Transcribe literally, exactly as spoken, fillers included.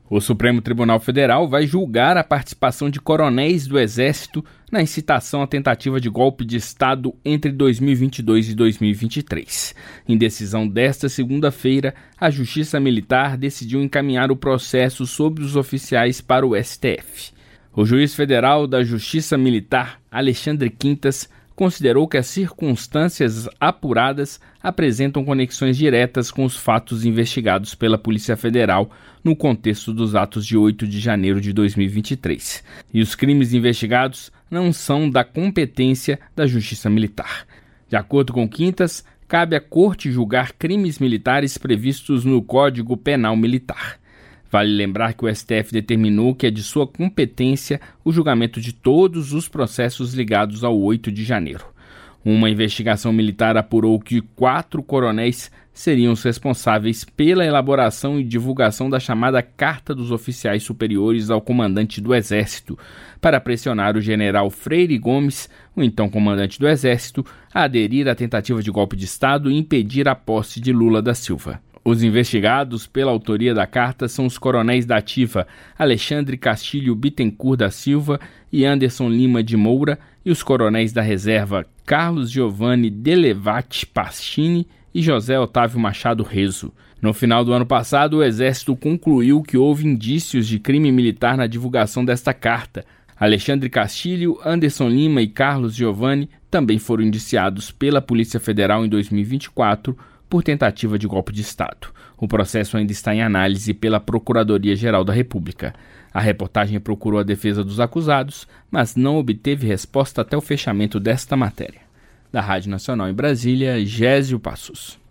O Supremo Tribunal Federal vai julgar a participação de coronéis do Exército na incitação à tentativa de golpe de Estado entre dois mil e vinte e dois e dois mil e vinte e três. Em decisão desta segunda-feira, a Justiça Militar decidiu encaminhar o processo sobre os oficiais para o S T F. O juiz federal da Justiça Militar, Alexandre Quintas, considerou que as circunstâncias apuradas apresentam conexões diretas com os fatos investigados pela Polícia Federal no contexto dos atos de oito de janeiro de dois mil e vinte e três. E os crimes investigados não são da competência da Justiça Militar. De acordo com Quintas, cabe à Corte julgar crimes militares previstos no Código Penal Militar. Vale lembrar que o S T F determinou que é de sua competência o julgamento de todos os processos ligados ao oito de janeiro. Uma investigação militar apurou que quatro coronéis seriam os responsáveis pela elaboração e divulgação da chamada Carta dos Oficiais Superiores ao Comandante do Exército, para pressionar o general Freire Gomes, o então comandante do Exército, a aderir à tentativa de golpe de Estado e impedir a posse de Lula da Silva. Os investigados pela autoria da carta são os coronéis da ativa Alexandre Castilho Bittencourt da Silva e Anderson Lima de Moura e os coronéis da reserva Carlos Giovanni Delevati Pastini e José Otávio Machado Rezo. No final do ano passado, o Exército concluiu que houve indícios de crime militar na divulgação desta carta. Alexandre Castilho, Anderson Lima e Carlos Giovanni também foram indiciados pela Polícia Federal em dois mil e vinte e quatro por tentativa de golpe de Estado. O processo ainda está em análise pela Procuradoria-Geral da República. A reportagem procurou a defesa dos acusados, mas não obteve resposta até o fechamento desta matéria. Da Rádio Nacional em Brasília, Gésio Passos.